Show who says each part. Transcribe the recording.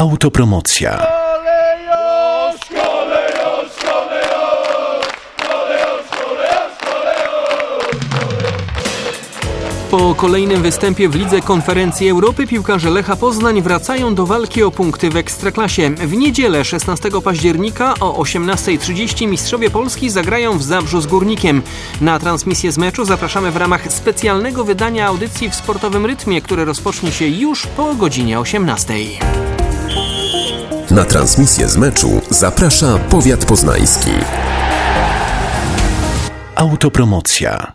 Speaker 1: Autopromocja.
Speaker 2: Po kolejnym występie w Lidze Konferencji Europy piłkarze Lecha Poznań wracają do walki o punkty w Ekstraklasie. W niedzielę 16 października o 18:30 mistrzowie Polski zagrają w Zabrzu z Górnikiem. Na transmisję z meczu zapraszamy w ramach specjalnego wydania audycji w sportowym rytmie, które rozpocznie się już po godzinie 18:00.
Speaker 3: Na transmisję z meczu zaprasza powiat poznański.
Speaker 1: Autopromocja.